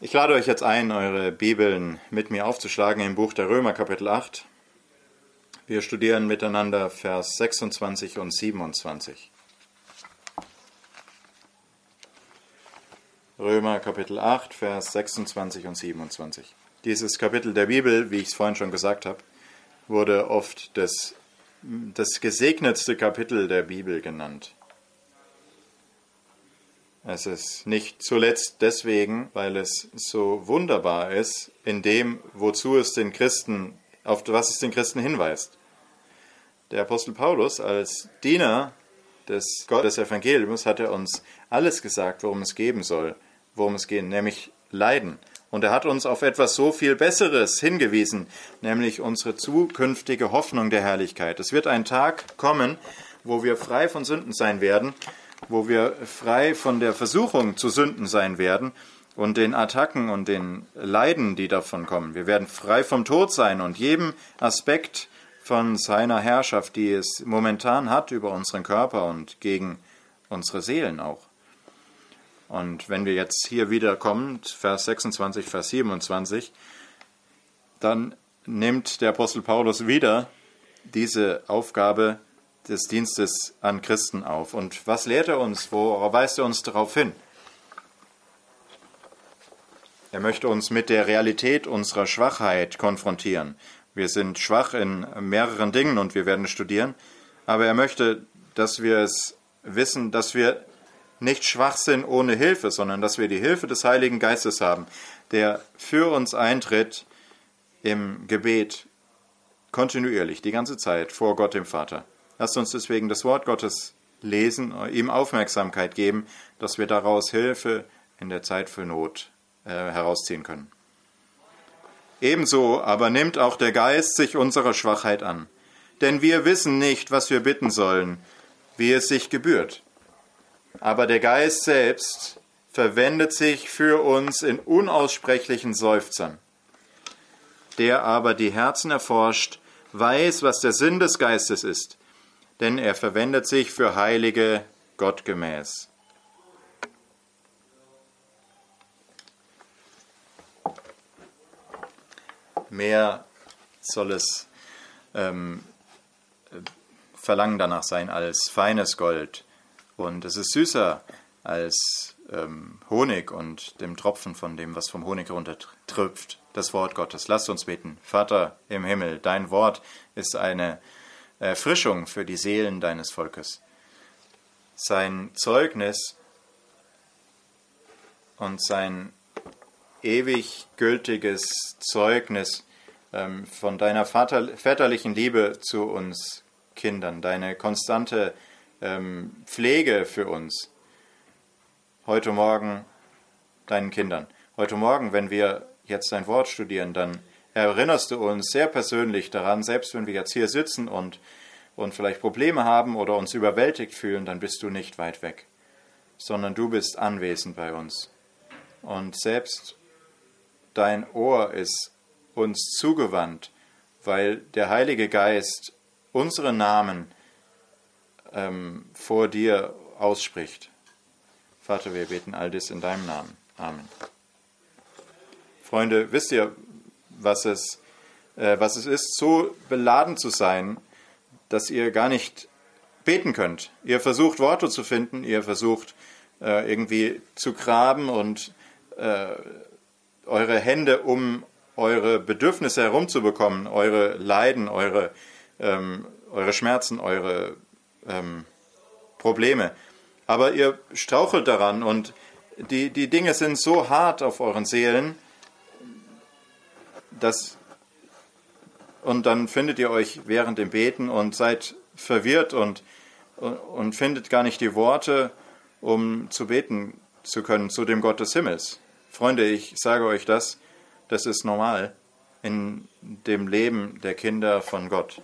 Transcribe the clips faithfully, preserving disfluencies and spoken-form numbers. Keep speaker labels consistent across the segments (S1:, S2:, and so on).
S1: Ich lade euch jetzt ein, eure Bibeln mit mir aufzuschlagen im Buch der Römer, Kapitel acht. Wir studieren miteinander Vers sechsundzwanzig und siebenundzwanzig. Römer, Kapitel acht, Vers sechsundzwanzig und siebenundzwanzig. Dieses Kapitel der Bibel, wie ich es vorhin schon gesagt habe, wurde oft das, das gesegnetste Kapitel der Bibel genannt. Es ist nicht zuletzt deswegen, weil es so wunderbar ist, in dem, wozu es den Christen, auf was es den Christen hinweist. Der Apostel Paulus als Diener des Gottes Evangeliums hat er uns alles gesagt, worum es geben soll, worum es geht, nämlich Leiden. Und er hat uns auf etwas so viel Besseres hingewiesen, nämlich unsere zukünftige Hoffnung der Herrlichkeit. Es wird ein Tag kommen, wo wir frei von Sünden sein werden, wo wir frei von der Versuchung zu Sünden sein werden und den Attacken und den Leiden, die davon kommen. Wir werden frei vom Tod sein und jedem Aspekt von seiner Herrschaft, die es momentan hat über unseren Körper und gegen unsere Seelen auch. Und wenn wir jetzt hier wieder kommen, Vers sechsundzwanzig, Vers siebenundzwanzig, dann nimmt der Apostel Paulus wieder diese Aufgabe des Dienstes an Christen auf. Und was lehrt er uns? Wo weist er uns darauf hin? Er möchte uns mit der Realität unserer Schwachheit konfrontieren. Wir sind schwach in mehreren Dingen und wir werden studieren, aber er möchte, dass wir es wissen, dass wir nicht schwach sind ohne Hilfe, sondern dass wir die Hilfe des Heiligen Geistes haben, der für uns eintritt im Gebet kontinuierlich, die ganze Zeit vor Gott dem Vater. Lasst uns deswegen das Wort Gottes lesen, ihm Aufmerksamkeit geben, dass wir daraus Hilfe in der Zeit für Not äh, herausziehen können. Ebenso aber nimmt auch der Geist sich unserer Schwachheit an. Denn wir wissen nicht, was wir bitten sollen, wie es sich gebührt. Aber der Geist selbst verwendet sich für uns in unaussprechlichen Seufzern. Der aber die Herzen erforscht, weiß, was der Sinn des Geistes ist, denn er verwendet sich für Heilige gottgemäß. Mehr soll es ähm, Verlangen danach sein als feines Gold. Und es ist süßer als ähm, Honig und dem Tropfen von dem, was vom Honig runtertröpft, das Wort Gottes. Lasst uns beten. Vater im Himmel, dein Wort ist eine Erfrischung für die Seelen deines Volkes. Sein Zeugnis und sein ewig gültiges Zeugnis ähm, von deiner Vater, väterlichen Liebe zu uns Kindern, deine konstante ähm, Pflege für uns, heute Morgen deinen Kindern. Heute Morgen, wenn wir jetzt dein Wort studieren, dann erinnerst du uns sehr persönlich daran, selbst wenn wir jetzt hier sitzen und, und vielleicht Probleme haben oder uns überwältigt fühlen, dann bist du nicht weit weg, sondern du bist anwesend bei uns. Und selbst dein Ohr ist uns zugewandt, weil der Heilige Geist unsere Namen ähm, vor dir ausspricht. Vater, wir beten all das in deinem Namen. Amen. Freunde, wisst ihr, was es, äh, was es ist, so beladen zu sein, dass ihr gar nicht beten könnt. Ihr versucht Worte zu finden, ihr versucht äh, irgendwie zu graben und äh, eure Hände um eure Bedürfnisse herumzubekommen, eure Leiden, eure, ähm, eure Schmerzen, eure ähm, Probleme. Aber ihr strauchelt daran und die, die Dinge sind so hart auf euren Seelen, dass, und dann findet ihr euch während dem Beten und seid verwirrt und, und, und findet gar nicht die Worte, um zu beten zu können zu dem Gott des Himmels. Freunde, ich sage euch das, das ist normal in dem Leben der Kinder von Gott.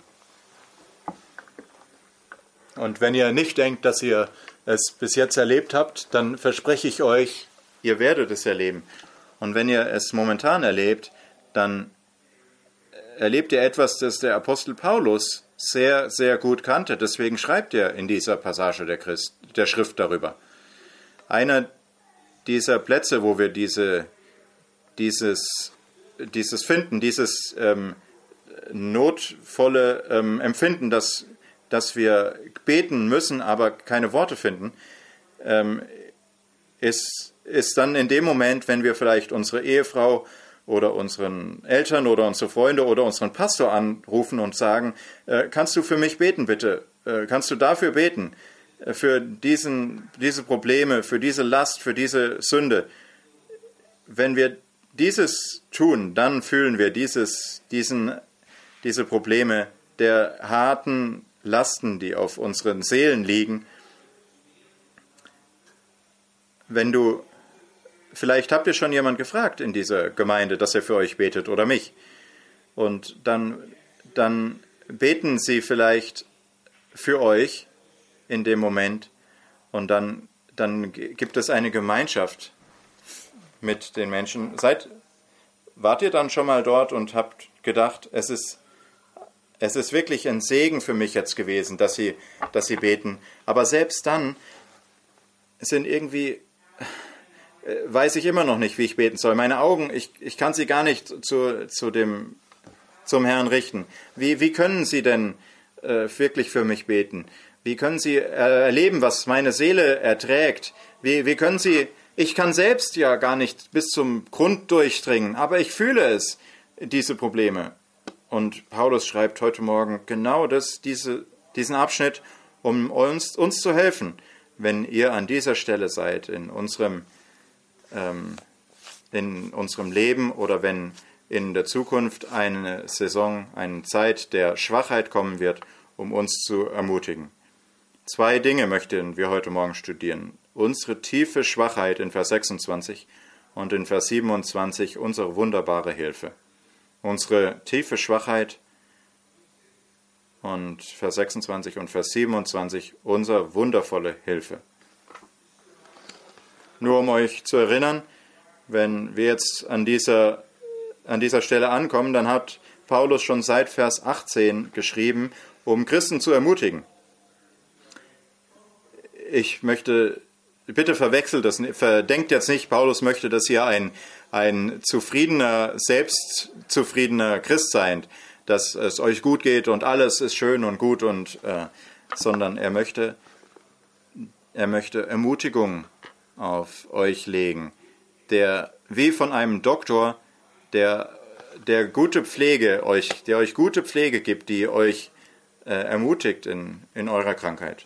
S1: Und wenn ihr nicht denkt, dass ihr es bis jetzt erlebt habt, dann verspreche ich euch, ihr werdet es erleben. Und wenn ihr es momentan erlebt, dann erlebt ihr etwas, das der Apostel Paulus sehr, sehr gut kannte. Deswegen schreibt er in dieser Passage der, Christ, der Schrift darüber. Einer dieser Plätze, wo wir diese dieses, dieses Finden, dieses ähm, notvolle ähm, Empfinden, dass, dass wir beten müssen, aber keine Worte finden, ähm, ist, ist dann in dem Moment, wenn wir vielleicht unsere Ehefrau oder unseren Eltern oder unsere Freunde oder unseren Pastor anrufen und sagen, äh, kannst du für mich beten, bitte? Äh, kannst du dafür beten? Äh, für diesen, diese Probleme, für diese Last, für diese Sünde. Wenn wir dieses tun, dann fühlen wir dieses, diesen, diese Probleme der harten Lasten, die auf unseren Seelen liegen. Wenn du, vielleicht habt ihr schon jemand gefragt in dieser Gemeinde, dass er für euch betet oder mich. Und dann, dann beten sie vielleicht für euch in dem Moment und dann, dann gibt es eine Gemeinschaft mit den Menschen. Seid, wart ihr dann schon mal dort und habt gedacht, es ist, es ist wirklich ein Segen für mich jetzt gewesen, dass sie, dass sie beten. Aber selbst dann sind irgendwie, weiß ich immer noch nicht, wie ich beten soll. Meine Augen, ich, ich kann sie gar nicht zu, zu dem, zum Herrn richten. Wie, wie können sie denn äh, wirklich für mich beten? Wie können sie äh, erleben, was meine Seele erträgt? Wie, wie können sie, ich kann selbst ja gar nicht bis zum Grund durchdringen, aber ich fühle es, diese Probleme. Und Paulus schreibt heute Morgen genau das, diese, diesen Abschnitt, um uns, uns zu helfen, wenn ihr an dieser Stelle seid in unserem ähm, in unserem Leben oder wenn in der Zukunft eine Saison, eine Zeit der Schwachheit kommen wird, um uns zu ermutigen. Zwei Dinge möchten wir heute Morgen studieren. Unsere tiefe Schwachheit in Vers sechsundzwanzig und in Vers siebenundzwanzig unsere wunderbare Hilfe. Unsere tiefe Schwachheit und Vers sechsundzwanzig und Vers siebenundzwanzig unsere wundervolle Hilfe. Nur um euch zu erinnern, wenn wir jetzt an dieser, an dieser Stelle ankommen, dann hat Paulus schon seit Vers achtzehn geschrieben, um Christen zu ermutigen. Ich möchte, bitte verwechselt das, verdenkt jetzt nicht, Paulus möchte, dass ihr ein, ein zufriedener, selbstzufriedener Christ seid, dass es euch gut geht und alles ist schön und gut, und, äh, sondern er möchte, er möchte Ermutigung auf euch legen, der wie von einem Doktor, der, der gute Pflege euch, der euch gute Pflege gibt, die euch äh, ermutigt in, in eurer Krankheit,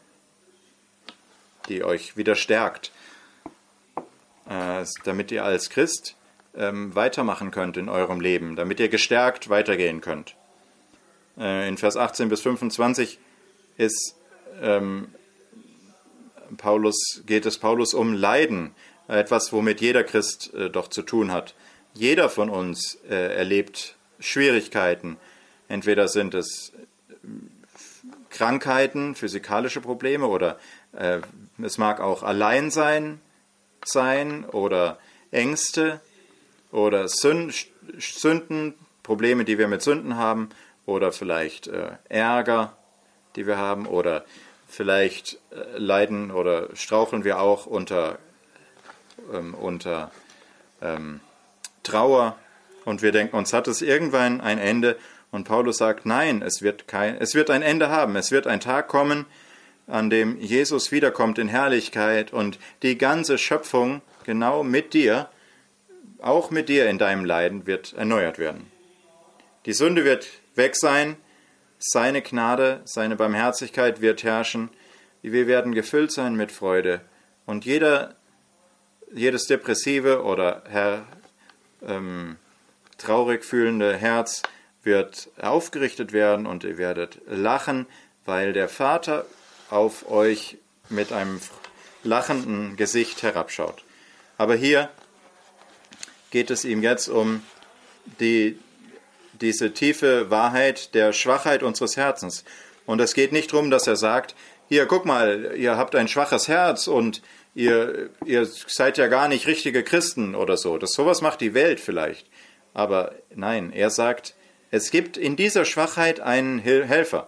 S1: die euch wieder stärkt, äh, damit ihr als Christ ähm, weitermachen könnt in eurem Leben, damit ihr gestärkt weitergehen könnt. Äh, in Vers achtzehn bis fünfundzwanzig ist ähm, Paulus, geht es Paulus um Leiden, etwas, womit jeder Christ äh, doch zu tun hat. Jeder von uns äh, erlebt Schwierigkeiten. Entweder sind es Krankheiten, physikalische Probleme, oder äh, es mag auch Alleinsein sein oder Ängste oder Sünden, Probleme, die wir mit Sünden haben, oder vielleicht äh, Ärger, die wir haben, oder vielleicht äh, leiden oder straucheln wir auch unter, ähm, unter ähm, Trauer, und wir denken uns, hat es irgendwann ein Ende? Und Paulus sagt, nein, es wird, kein, es wird ein Ende haben. Es wird ein Tag kommen, an dem Jesus wiederkommt in Herrlichkeit und die ganze Schöpfung genau mit dir, auch mit dir in deinem Leiden, wird erneuert werden. Die Sünde wird weg sein, seine Gnade, seine Barmherzigkeit wird herrschen. Wir werden gefüllt sein mit Freude. Und jeder, jedes depressive oder her, ähm, traurig fühlende Herz wird aufgerichtet werden, und ihr werdet lachen, weil der Vater auf euch mit einem lachenden Gesicht herabschaut. Aber hier geht es ihm jetzt um die diese tiefe Wahrheit der Schwachheit unseres Herzens. Und es geht nicht darum, dass er sagt, hier, guck mal, ihr habt ein schwaches Herz und ihr, ihr seid ja gar nicht richtige Christen oder so. Das, sowas macht die Welt vielleicht. Aber nein, er sagt, es gibt in dieser Schwachheit einen Helfer,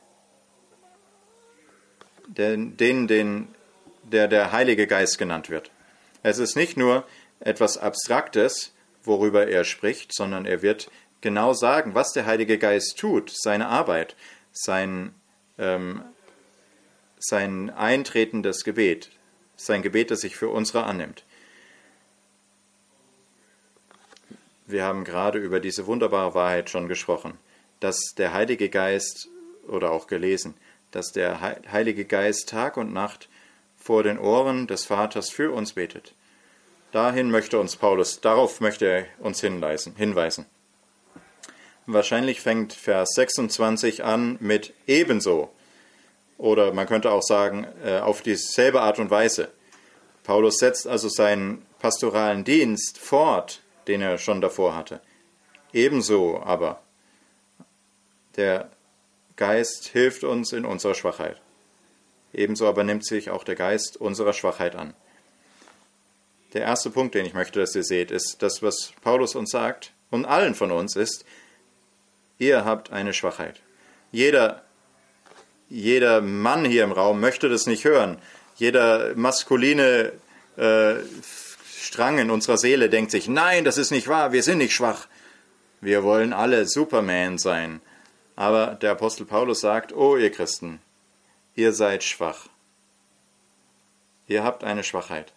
S1: den, den, den, der der Heilige Geist genannt wird. Es ist nicht nur etwas Abstraktes, worüber er spricht, sondern er wird genau sagen, was der Heilige Geist tut, seine Arbeit, sein, ähm, sein eintretendes Gebet, sein Gebet, das sich für unsere annimmt. Wir haben gerade über diese wunderbare Wahrheit schon gesprochen, dass der Heilige Geist, oder auch gelesen, dass der Heilige Geist Tag und Nacht vor den Ohren des Vaters für uns betet. Dahin möchte uns Paulus, darauf möchte er uns hinweisen. hinweisen. Wahrscheinlich fängt Vers sechsundzwanzig an mit ebenso. Oder man könnte auch sagen, auf dieselbe Art und Weise. Paulus setzt also seinen pastoralen Dienst fort, den er schon davor hatte. Ebenso aber, der Geist hilft uns in unserer Schwachheit. Ebenso aber nimmt sich auch der Geist unserer Schwachheit an. Der erste Punkt, den ich möchte, dass ihr seht, ist das, was Paulus uns sagt, und allen von uns ist, ihr habt eine Schwachheit. Jeder, jeder Mann hier im Raum möchte das nicht hören. Jeder maskuline äh, Strang in unserer Seele denkt sich, nein, das ist nicht wahr, wir sind nicht schwach. Wir wollen alle Superman sein. Aber der Apostel Paulus sagt, oh ihr Christen, ihr seid schwach. Ihr habt eine Schwachheit.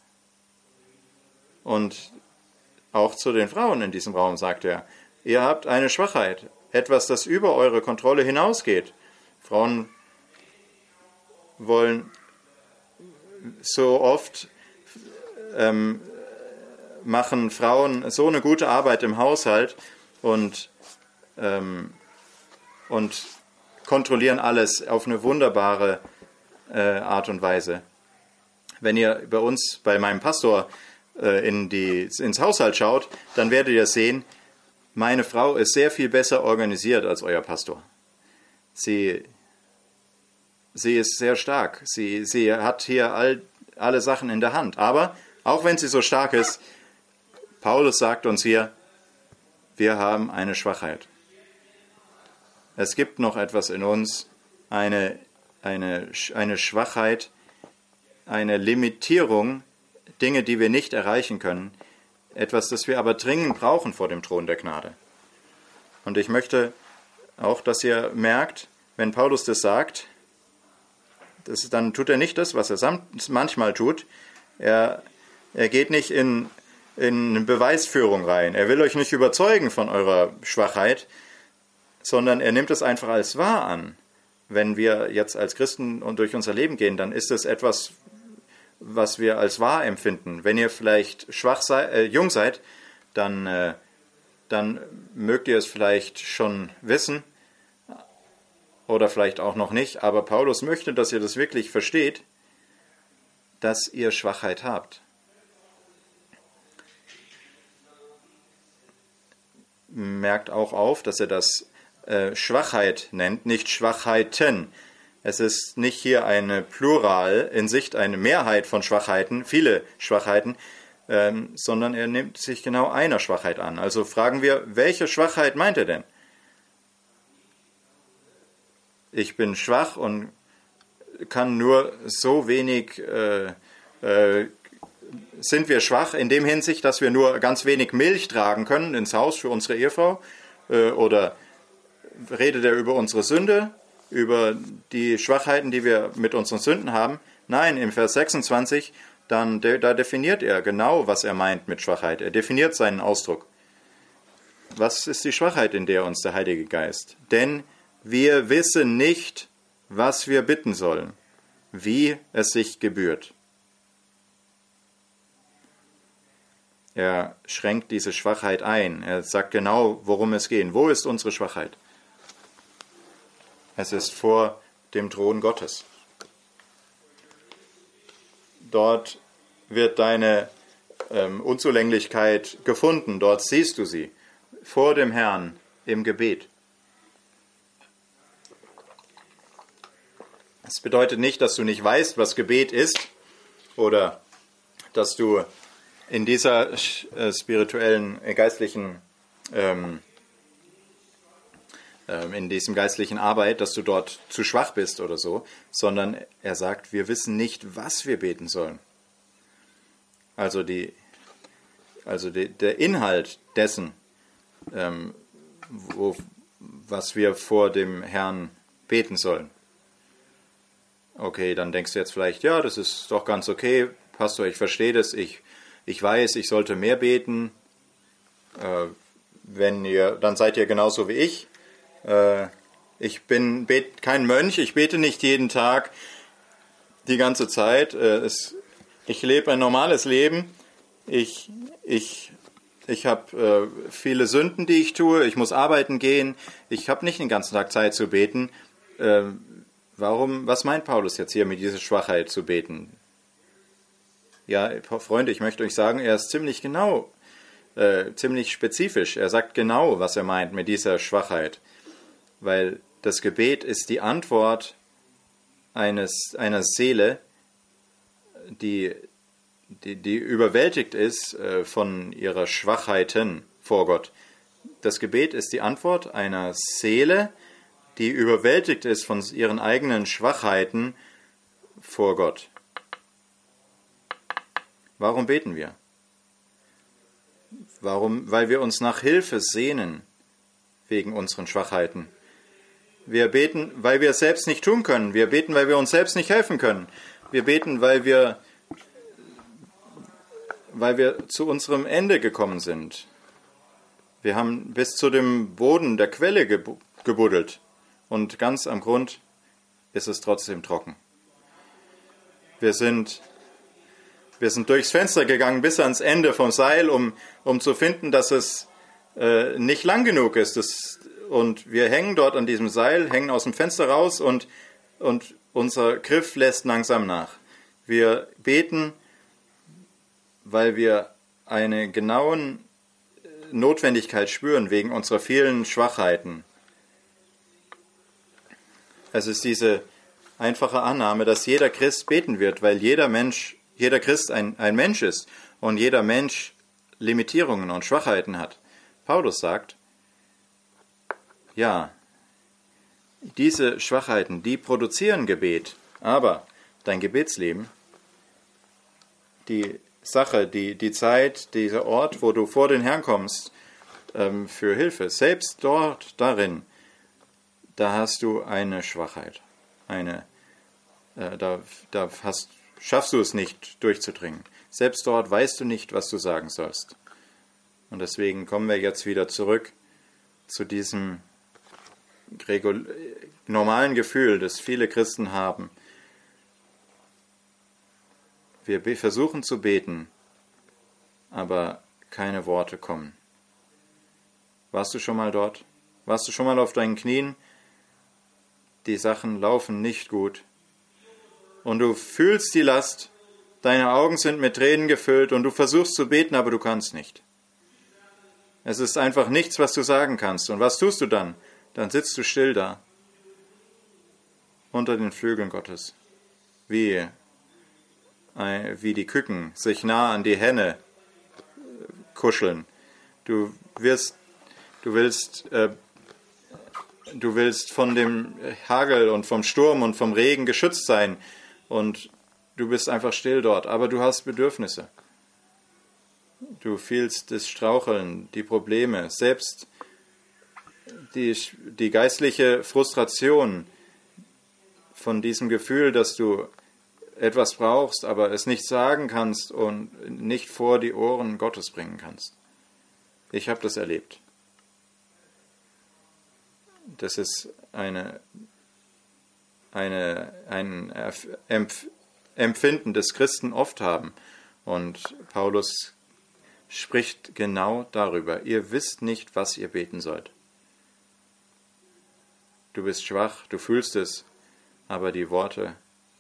S1: Und auch zu den Frauen in diesem Raum sagt er, ihr habt eine Schwachheit. Etwas, das über eure Kontrolle hinausgeht. Frauen wollen so oft, ähm, machen Frauen so eine gute Arbeit im Haushalt und, ähm, und kontrollieren alles auf eine wunderbare äh, Art und Weise. Wenn ihr bei uns, bei meinem Pastor, äh, in die, ins Haushalt schaut, dann werdet ihr sehen, meine Frau ist sehr viel besser organisiert als euer Pastor. Sie, sie ist sehr stark. Sie, sie hat hier all, alle Sachen in der Hand. Aber auch wenn sie so stark ist, Paulus sagt uns hier, wir haben eine Schwachheit. Es gibt noch etwas in uns, eine, eine, eine Schwachheit, eine Limitierung, Dinge, die wir nicht erreichen können, etwas, das wir aber dringend brauchen vor dem Thron der Gnade. Und ich möchte auch, dass ihr merkt, wenn Paulus das sagt, das, dann tut er nicht das, was er manchmal tut. Er, er geht nicht in, in Beweisführung rein. Er will euch nicht überzeugen von eurer Schwachheit, sondern er nimmt es einfach als wahr an. Wenn wir jetzt als Christen und durch unser Leben gehen, dann ist es etwas, was wir als wahr empfinden. Wenn ihr vielleicht schwach seid, äh, jung seid, dann, äh, dann mögt ihr es vielleicht schon wissen oder vielleicht auch noch nicht. Aber Paulus möchte, dass ihr das wirklich versteht, dass ihr Schwachheit habt. Merkt auch auf, dass er das äh, Schwachheit nennt, nicht Schwachheiten. Es ist nicht hier eine Plural in Sicht, eine Mehrheit von Schwachheiten, viele Schwachheiten, ähm, sondern er nimmt sich genau einer Schwachheit an. Also fragen wir, welche Schwachheit meint er denn? Ich bin schwach und kann nur so wenig, äh, äh, sind wir schwach in dem Hinsicht, dass wir nur ganz wenig Milch tragen können ins Haus für unsere Ehefrau? Äh, oder redet er über unsere Sünde? Über die Schwachheiten, die wir mit unseren Sünden haben? Nein, im Vers sechsundzwanzig, dann, da definiert er genau, was er meint mit Schwachheit. Er definiert seinen Ausdruck. Was ist die Schwachheit, in der uns der Heilige Geist? Denn wir wissen nicht, was wir bitten sollen, wie es sich gebührt. Er schränkt diese Schwachheit ein. Er sagt genau, worum es geht. Wo ist unsere Schwachheit? Es ist vor dem Thron Gottes. Dort wird deine ähm, Unzulänglichkeit gefunden. Dort siehst du sie. Vor dem Herrn im Gebet. Das bedeutet nicht, dass du nicht weißt, was Gebet ist oder dass du in dieser äh, spirituellen, äh, geistlichen ähm, in diesem geistlichen Arbeit, dass du dort zu schwach bist oder so, sondern er sagt, wir wissen nicht, was wir beten sollen. Also die, also de, der Inhalt dessen, ähm, wo, was wir vor dem Herrn beten sollen. Okay, dann denkst du jetzt vielleicht, ja, das ist doch ganz okay, Pastor, ich verstehe das, ich, ich weiß, ich sollte mehr beten. Äh, wenn ihr, dann seid ihr genauso wie ich. Äh, ich bin bet, kein Mönch, ich bete nicht jeden Tag die ganze Zeit. Äh, es, ich lebe ein normales Leben. Ich, ich, ich habe äh, viele Sünden, die ich tue. Ich muss arbeiten gehen. Ich habe nicht den ganzen Tag Zeit zu beten. Äh, warum, was meint Paulus jetzt hier mit dieser Schwachheit zu beten? Ja, Freunde, ich möchte euch sagen, er ist ziemlich genau, äh, ziemlich spezifisch. Er sagt genau, was er meint mit dieser Schwachheit. Weil das Gebet ist die Antwort eines, einer Seele, die, die, die überwältigt ist äh, von ihrer Schwachheiten vor Gott. Das Gebet ist die Antwort einer Seele, die überwältigt ist von ihren eigenen Schwachheiten vor Gott. Warum beten wir? Warum? Weil wir uns nach Hilfe sehnen wegen unseren Schwachheiten. Wir beten, weil wir es selbst nicht tun können. Wir beten, weil wir uns selbst nicht helfen können. Wir beten, weil wir, weil wir zu unserem Ende gekommen sind. Wir haben bis zu dem Boden der Quelle gebuddelt und ganz am Grund ist es trotzdem trocken. Wir sind Wir sind durchs Fenster gegangen bis ans Ende vom Seil, um, um zu finden, dass es äh, nicht lang genug ist. Das, und wir hängen dort an diesem Seil, hängen aus dem Fenster raus und, und unser Griff lässt langsam nach. Wir beten, weil wir eine genaue Notwendigkeit spüren wegen unserer vielen Schwachheiten. Es ist diese einfache Annahme, dass jeder Christ beten wird, weil jeder Mensch Jeder Christ ein, ein Mensch ist und jeder Mensch Limitierungen und Schwachheiten hat. Paulus sagt, ja, diese Schwachheiten, die produzieren Gebet, aber dein Gebetsleben, die Sache, die, die Zeit, dieser Ort, wo du vor den Herrn kommst ähm, für Hilfe, selbst dort darin, da hast du eine Schwachheit. Eine, äh, da, da hast schaffst du es nicht, durchzudringen. Selbst dort weißt du nicht, was du sagen sollst. Und deswegen kommen wir jetzt wieder zurück zu diesem normalen Gefühl, das viele Christen haben. Wir versuchen zu beten, aber keine Worte kommen. Warst du schon mal dort? Warst du schon mal auf deinen Knien? Die Sachen laufen nicht gut. Und du fühlst die Last, deine Augen sind mit Tränen gefüllt und du versuchst zu beten, aber du kannst nicht. Es ist einfach nichts, was du sagen kannst. Und was tust du dann? Dann sitzt du still da, unter den Flügeln Gottes, wie, wie die Küken sich nah an die Henne kuscheln. Du wirst, du willst, äh, du willst von dem Hagel und vom Sturm und vom Regen geschützt sein. Und du bist einfach still dort, aber du hast Bedürfnisse. Du fühlst das Straucheln, die Probleme, selbst die, die geistliche Frustration von diesem Gefühl, dass du etwas brauchst, aber es nicht sagen kannst und nicht vor die Ohren Gottes bringen kannst. Ich habe das erlebt. Das ist eine Eine, ein Empfinden des Christen oft haben. Und Paulus spricht genau darüber. Ihr wisst nicht, was ihr beten sollt. Du bist schwach, du fühlst es, aber die Worte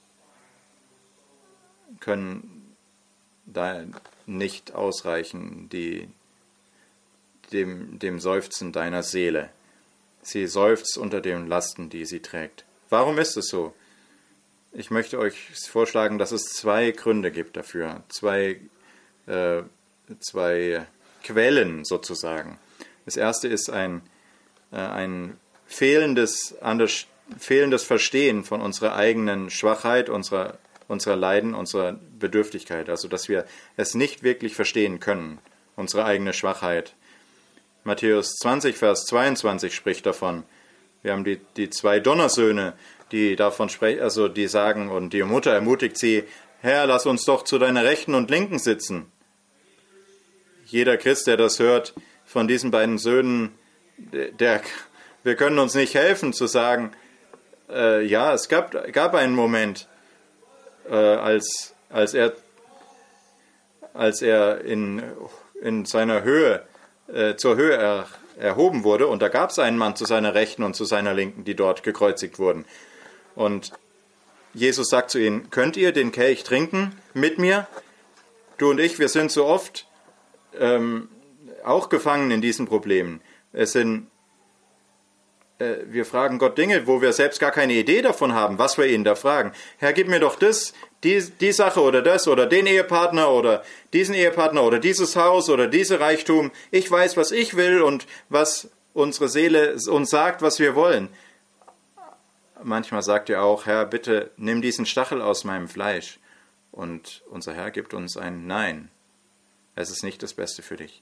S1: können da nicht ausreichen, die, dem, dem Seufzen deiner Seele. Sie seufzt unter den Lasten, die sie trägt. Warum ist es so? Ich möchte euch vorschlagen, dass es zwei Gründe gibt dafür, zwei, äh, zwei Quellen sozusagen. Das erste ist ein, äh, ein fehlendes, anders, fehlendes Verstehen von unserer eigenen Schwachheit, unserer, unserer Leiden, unserer Bedürftigkeit. Also dass wir es nicht wirklich verstehen können unsere eigene Schwachheit. Matthäus zwanzig, Vers zweiundzwanzig spricht davon. Wir haben die, die zwei Donnersöhne, die davon sprechen, also die sagen, und die Mutter ermutigt sie, Herr, lass uns doch zu deiner Rechten und Linken sitzen. Jeder Christ, der das hört, von diesen beiden Söhnen, der, wir können uns nicht helfen zu sagen, äh, ja, es gab, gab einen Moment, äh, als, als er, als er in, in seiner Höhe, äh, zur Höhe er, erhoben wurde, und da gab es einen Mann zu seiner Rechten und zu seiner Linken, die dort gekreuzigt wurden. Und Jesus sagt zu ihnen, könnt ihr den Kelch trinken mit mir? Du und ich, wir sind so oft ähm, auch gefangen in diesen Problemen. Es sind, äh, wir fragen Gott Dinge, wo wir selbst gar keine Idee davon haben, was wir ihn da fragen. Herr, gib mir doch das, die, die Sache oder das oder den Ehepartner oder diesen Ehepartner oder dieses Haus oder diese Reichtum. Ich weiß, was ich will und was unsere Seele uns sagt, was wir wollen. Manchmal sagt er auch, Herr, bitte nimm diesen Stachel aus meinem Fleisch. Und unser Herr gibt uns ein Nein. Es ist nicht das Beste für dich.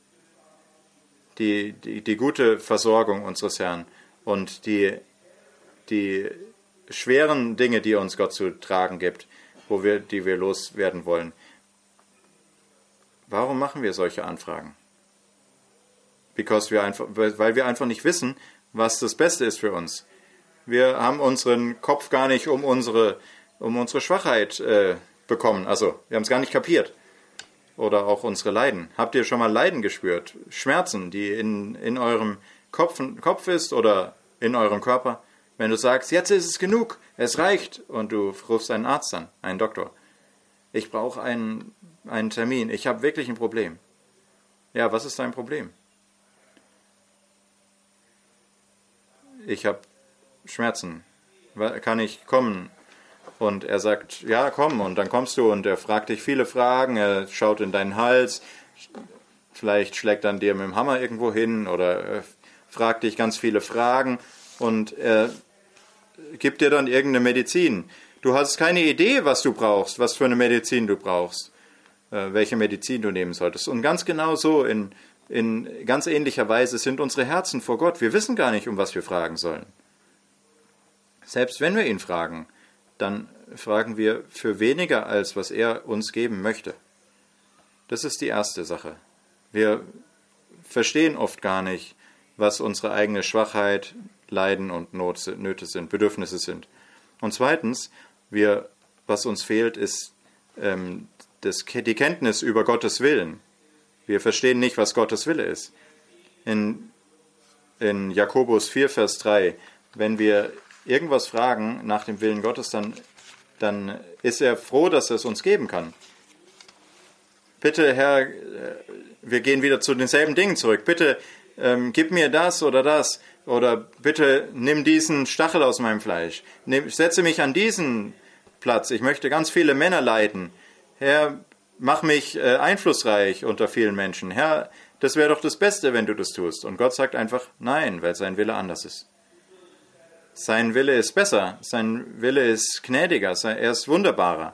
S1: Die, die, die gute Versorgung unseres Herrn und die, die schweren Dinge, die uns Gott zu tragen gibt, wo wir, die wir loswerden wollen. Warum machen wir solche Anfragen? Because wir einfach, weil wir einfach nicht wissen, was das Beste ist für uns. Wir haben unseren Kopf gar nicht um unsere, um unsere Schwachheit äh, bekommen. Also, wir haben es gar nicht kapiert. Oder auch unsere Leiden. Habt ihr schon mal Leiden gespürt? Schmerzen, die in, in eurem Kopf, Kopf ist oder in eurem Körper? Wenn du sagst, jetzt ist es genug, es reicht, und du rufst einen Arzt an, einen Doktor. Ich brauche einen, einen Termin, ich habe wirklich ein Problem. Ja, was ist dein Problem? Ich habe Schmerzen. Kann ich kommen? Und er sagt, ja, komm, und dann kommst du, und er fragt dich viele Fragen, er schaut in deinen Hals, vielleicht schlägt er dir mit dem Hammer irgendwo hin oder er fragt dich ganz viele Fragen und er gibt dir dann irgendeine Medizin. Du hast keine Idee, was du brauchst, was für eine Medizin du brauchst, äh, welche Medizin du nehmen solltest. Und ganz genau so, in, in ganz ähnlicher Weise sind unsere Herzen vor Gott. Wir wissen gar nicht, um was wir fragen sollen. Selbst wenn wir ihn fragen, dann fragen wir für weniger, als was er uns geben möchte. Das ist die erste Sache. Wir verstehen oft gar nicht, was unsere eigene Schwachheit, Leiden und Not, Nöte sind, Bedürfnisse sind. Und zweitens, wir, was uns fehlt, ist ähm, das, die Kenntnis über Gottes Willen. Wir verstehen nicht, was Gottes Wille ist. In, in Jakobus vier, Vers drei, wenn wir irgendwas fragen nach dem Willen Gottes, dann, dann ist er froh, dass er es uns geben kann. Bitte, Herr, wir gehen wieder zu denselben Dingen zurück. Bitte, ähm, gib mir das oder das. Oder bitte, nimm diesen Stachel aus meinem Fleisch. Nimm, setze mich an diesen Platz. Ich möchte ganz viele Männer leiten. Herr, mach mich äh, einflussreich unter vielen Menschen. Herr, das wäre doch das Beste, wenn du das tust. Und Gott sagt einfach nein, weil sein Wille anders ist. Sein Wille ist besser, sein Wille ist gnädiger, er ist wunderbarer.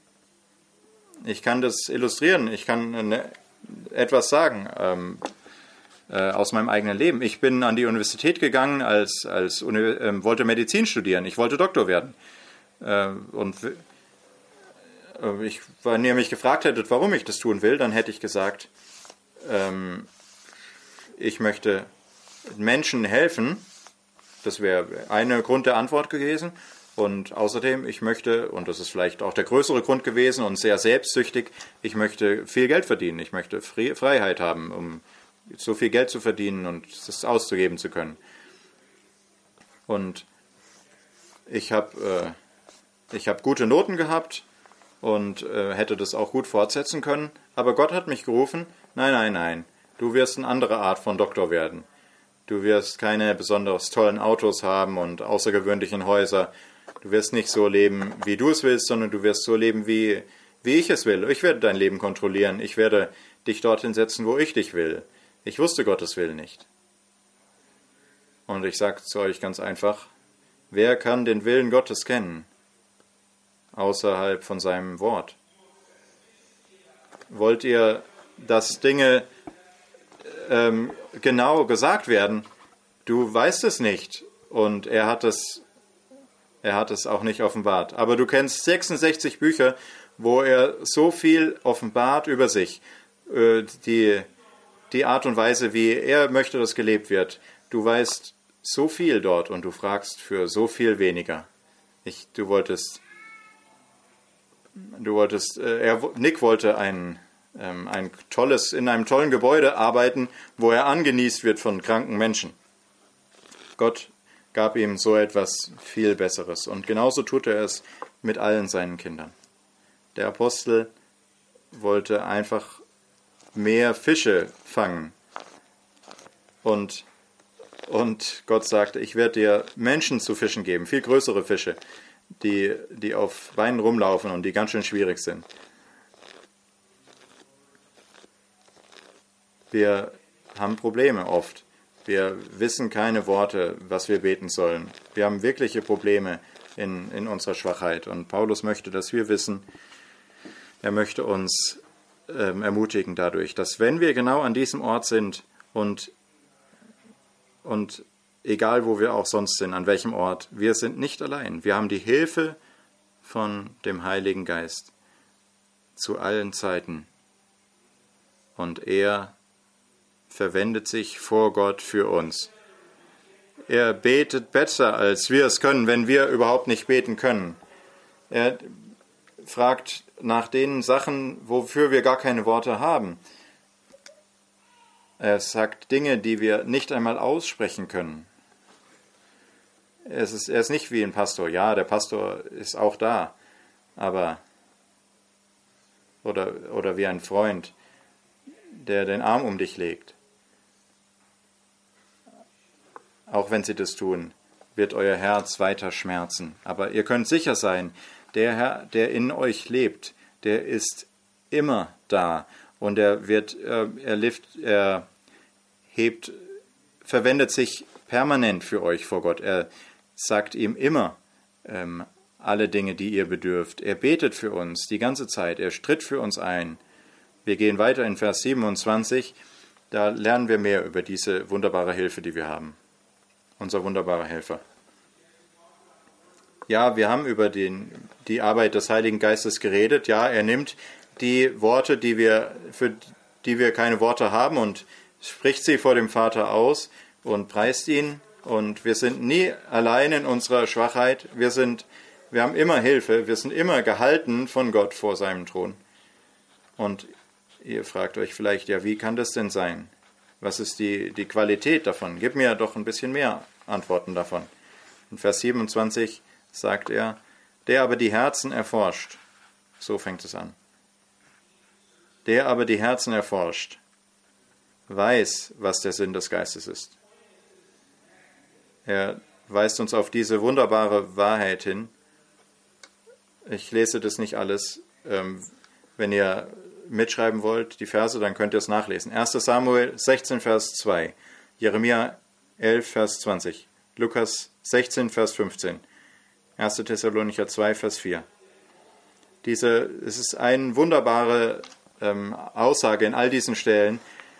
S1: Ich kann das illustrieren, ich kann etwas sagen ähm, äh, aus meinem eigenen Leben. Ich bin an die Universität gegangen, als, als äh, wollte Medizin studieren, ich wollte Doktor werden. Äh, und äh, ich, wenn ihr mich gefragt hättet, warum ich das tun will, dann hätte ich gesagt, ähm, ich möchte Menschen helfen. Das wäre eine Grund der Antwort gewesen. Und außerdem, ich möchte, und das ist vielleicht auch der größere Grund gewesen und sehr selbstsüchtig, ich möchte viel Geld verdienen. Ich möchte Freiheit haben, um so viel Geld zu verdienen und es auszugeben zu können. Und ich habe äh, ich hab gute Noten gehabt und äh, hätte das auch gut fortsetzen können. Aber Gott hat mich gerufen, nein, nein, nein, du wirst eine andere Art von Doktor werden. Du wirst keine besonders tollen Autos haben und außergewöhnlichen Häuser. Du wirst nicht so leben, wie du es willst, sondern du wirst so leben, wie, wie ich es will. Ich werde dein Leben kontrollieren. Ich werde dich dorthin setzen, wo ich dich will. Ich wusste Gottes Willen nicht. Und ich sage zu euch ganz einfach, wer kann den Willen Gottes kennen, außerhalb von seinem Wort? Wollt ihr dass Dinge ähm, genau gesagt werden. Du weißt es nicht und er hat es, er hat es auch nicht offenbart. Aber du kennst sechsundsechzig Bücher, wo er so viel offenbart über sich, äh, die, die Art und Weise, wie er möchte, dass gelebt wird. Du weißt so viel dort und du fragst für so viel weniger. Ich, du wolltest, du wolltest, äh, er, Nick wollte ein, ähm, ein tolles, in einem tollen Gebäude arbeiten, wo er angenießt wird von kranken Menschen. Gott gab ihm so etwas viel Besseres und genauso tut er es mit allen seinen Kindern. Der Apostel wollte einfach mehr Fische fangen und Und Gott sagte, ich werde dir Menschen zu fischen geben, viel größere Fische, die, die auf Beinen rumlaufen und die ganz schön schwierig sind. Wir haben Probleme oft. Wir wissen keine Worte, was wir beten sollen. Wir haben wirkliche Probleme in, in unserer Schwachheit. Und Paulus möchte, dass wir wissen, er möchte uns ähm, ermutigen dadurch, dass wenn wir genau an diesem Ort sind und Und egal, wo wir auch sonst sind, an welchem Ort, wir sind nicht allein. Wir haben die Hilfe von dem Heiligen Geist zu allen Zeiten. Und er verwendet sich vor Gott für uns. Er betet besser, als wir es können, wenn wir überhaupt nicht beten können. Er fragt nach den Sachen, wofür wir gar keine Worte haben. Er sagt Dinge, die wir nicht einmal aussprechen können. Es ist, er ist nicht wie ein Pastor. Ja, der Pastor ist auch da, aber oder, oder wie ein Freund, der den Arm um dich legt. Auch wenn sie das tun, wird euer Herz weiter schmerzen. Aber ihr könnt sicher sein, der Herr, der in euch lebt, der ist immer da. Und er wird, er lift, er hebt, verwendet sich permanent für euch vor Gott. Er sagt ihm immer ähm, alle Dinge, die ihr bedürft. Er betet für uns die ganze Zeit. Er stritt für uns ein. Wir gehen weiter in Vers siebenundzwanzig. Da lernen wir mehr über diese wunderbare Hilfe, die wir haben. Unser wunderbarer Helfer. Ja, wir haben über den, die Arbeit des Heiligen Geistes geredet. Ja, er nimmt die Worte, die wir, für die wir keine Worte haben, und spricht sie vor dem Vater aus und preist ihn. Und wir sind nie allein in unserer Schwachheit. Wir sind, wir haben immer Hilfe. Wir sind immer gehalten von Gott vor seinem Thron. Und ihr fragt euch vielleicht, ja, wie kann das denn sein? Was ist die, die Qualität davon? Gib mir doch ein bisschen mehr Antworten davon. In Vers siebenundzwanzig sagt er, der aber die Herzen erforscht. So fängt es an. Der aber die Herzen erforscht, weiß, was der Sinn des Geistes ist. Er weist uns auf diese wunderbare Wahrheit hin. Ich lese das nicht alles. Wenn ihr mitschreiben wollt, die Verse, dann könnt ihr es nachlesen. erster Samuel sechzehn, Vers zwei, Jeremia elf, Vers zwanzig, Lukas sechzehn, Vers fünfzehn, erster Thessalonicher zwei, Vers vier. Diese, es ist eine wunderbare ähm, Aussage in all diesen Stellen,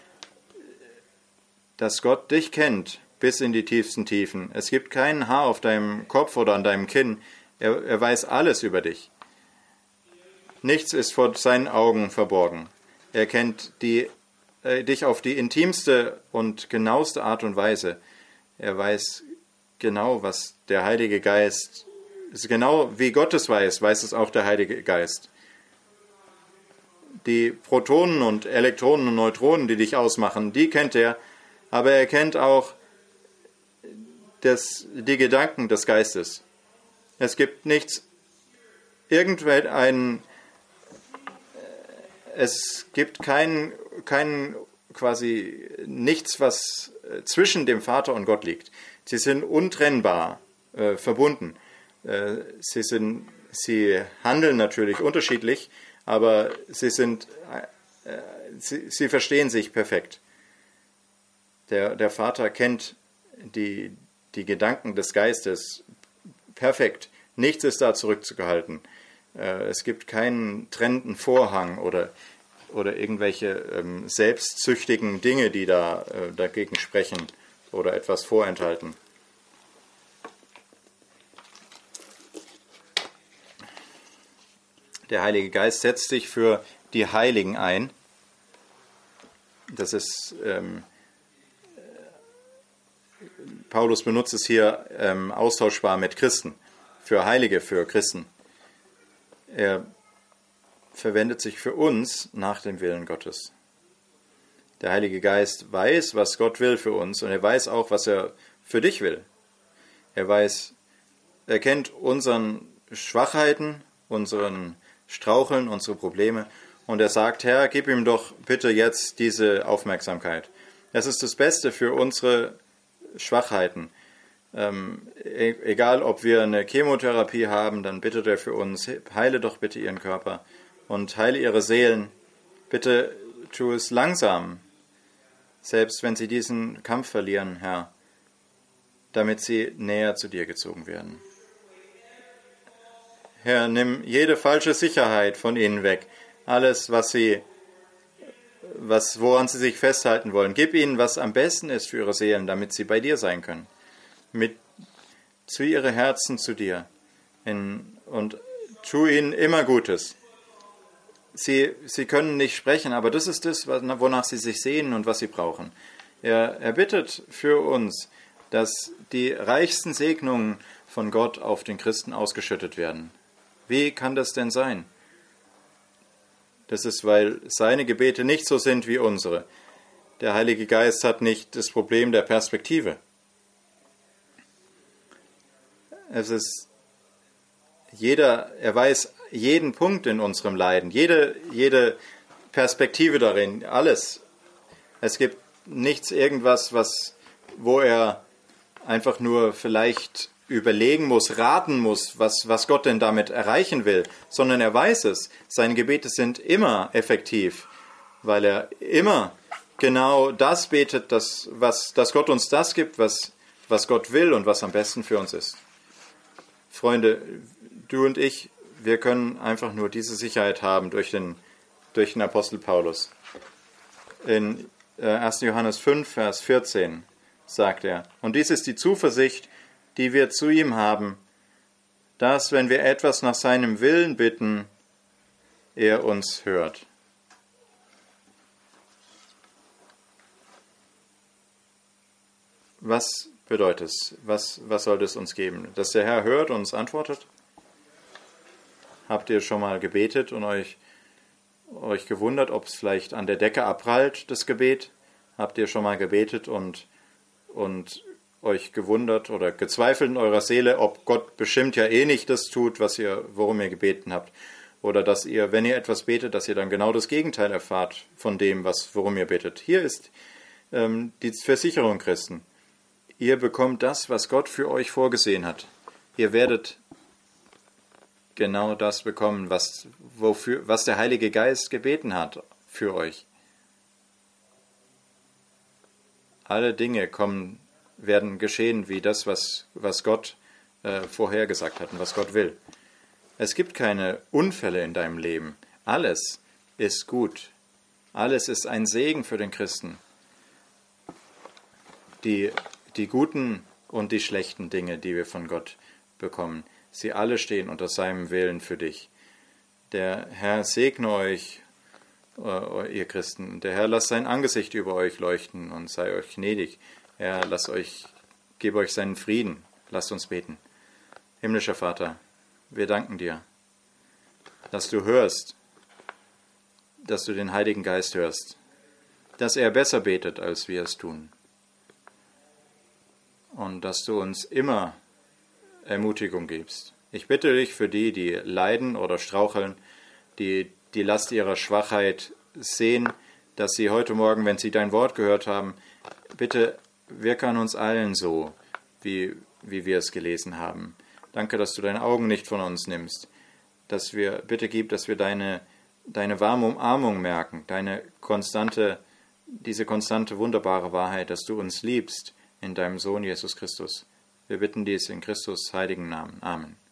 S1: dass Gott dich kennt bis in die tiefsten Tiefen. Es gibt kein Haar auf deinem Kopf oder an deinem Kinn. Er, er weiß alles über dich. Nichts ist vor seinen Augen verborgen. Er kennt die, äh, dich auf die intimste und genaueste Art und Weise. Er weiß genau, was der Heilige Geist, genau wie Gott es weiß, weiß es auch der Heilige Geist. Die Protonen und Elektronen und Neutronen, die dich ausmachen, die kennt er, aber er kennt auch das, die Gedanken des Geistes. Es gibt nichts, irgendein, es gibt kein, kein, quasi nichts, was zwischen dem Vater und Gott liegt. Sie sind untrennbar äh, verbunden. Äh, sie sind, sie handeln natürlich unterschiedlich, aber sie sind, äh, sie, sie verstehen sich perfekt. Der, der Vater kennt die, die Gedanken des Geistes perfekt. Nichts ist da zurückzuhalten. Äh, es gibt keinen trennenden Vorhang oder oder irgendwelche ähm, selbstsüchtigen Dinge, die da äh, dagegen sprechen oder etwas vorenthalten. Der Heilige Geist setzt sich für die Heiligen ein. Das ist, ähm, Paulus benutzt es hier ähm, austauschbar mit Christen, für Heilige, für Christen. Er verwendet sich für uns nach dem Willen Gottes. Der Heilige Geist weiß, was Gott will für uns, und er weiß auch, was er für dich will. Er weiß, er kennt unseren Schwachheiten, unseren Straucheln, unsere Probleme, und er sagt, Herr, gib ihm doch bitte jetzt diese Aufmerksamkeit. Das ist das Beste für unsere Schwachheiten. Ähm, e- egal, ob wir eine Chemotherapie haben, dann bittet er für uns, heile doch bitte ihren Körper und heile ihre Seelen. Bitte tu es langsam, selbst wenn sie diesen Kampf verlieren, Herr, damit sie näher zu dir gezogen werden. Herr, nimm jede falsche Sicherheit von ihnen weg. Alles, was sie, was, woran sie sich festhalten wollen. Gib ihnen, was am besten ist für ihre Seelen, damit sie bei dir sein können. Mit, zu ihre Herzen zu dir. In, und tu ihnen immer Gutes. Sie, sie können nicht sprechen, aber das ist das, wonach sie sich sehnen und was sie brauchen. Er, er bittet für uns, dass die reichsten Segnungen von Gott auf den Christen ausgeschüttet werden. Wie kann das denn sein? Das ist, weil seine Gebete nicht so sind wie unsere. Der Heilige Geist hat nicht das Problem der Perspektive. Es ist jeder, er weiß jeden Punkt in unserem Leiden, jede, jede Perspektive darin, alles. Es gibt nichts, irgendwas, was, wo er einfach nur vielleicht überlegen muss, raten muss, was, was Gott denn damit erreichen will, sondern er weiß es. Seine Gebete sind immer effektiv, weil er immer genau das betet, dass, was, dass Gott uns das gibt, was, was Gott will und was am besten für uns ist. Freunde, du und ich, wir können einfach nur diese Sicherheit haben durch den, durch den Apostel Paulus. In erster Johannes fünf, Vers vierzehn sagt er, und dies ist die Zuversicht, die wir zu ihm haben, dass, wenn wir etwas nach seinem Willen bitten, er uns hört. Was bedeutet es? Was, was soll es uns geben? Dass der Herr hört und uns antwortet? Habt ihr schon mal gebetet und euch, euch gewundert, ob es vielleicht an der Decke abprallt, das Gebet? Habt ihr schon mal gebetet und, und euch gewundert oder gezweifelt in eurer Seele, ob Gott bestimmt ja eh nicht das tut, was ihr, worum ihr gebeten habt? Oder dass ihr, wenn ihr etwas betet, dass ihr dann genau das Gegenteil erfahrt von dem, was, worum ihr betet. Hier ist ähm, die Versicherung, Christen. Ihr bekommt das, was Gott für euch vorgesehen hat. Ihr werdet genau das bekommen, was, wofür, was der Heilige Geist gebeten hat für euch. Alle Dinge kommen, werden geschehen wie das, was, was Gott äh, vorhergesagt hat und was Gott will. Es gibt keine Unfälle in deinem Leben. Alles ist gut. Alles ist ein Segen für den Christen. Die, die guten und die schlechten Dinge, die wir von Gott bekommen, sie alle stehen unter seinem Willen für dich. Der Herr segne euch, äh, ihr Christen. Der Herr lasse sein Angesicht über euch leuchten und sei euch gnädig. Er lass euch, gebe euch seinen Frieden. Lasst uns beten. Himmlischer Vater, wir danken dir, dass du hörst, dass du den Heiligen Geist hörst, dass er besser betet, als wir es tun. Und dass du uns immer Ermutigung gibst. Ich bitte dich für die, die leiden oder straucheln, die die Last ihrer Schwachheit sehen, dass sie heute Morgen, wenn sie dein Wort gehört haben, bitte wirke an uns allen so, wie, wie wir es gelesen haben. Danke, dass du deine Augen nicht von uns nimmst. Dass wir, bitte gib, dass wir deine, deine warme Umarmung merken, deine konstante, diese konstante, wunderbare Wahrheit, dass du uns liebst in deinem Sohn Jesus Christus. Wir bitten dies in Christus heiligen Namen. Amen.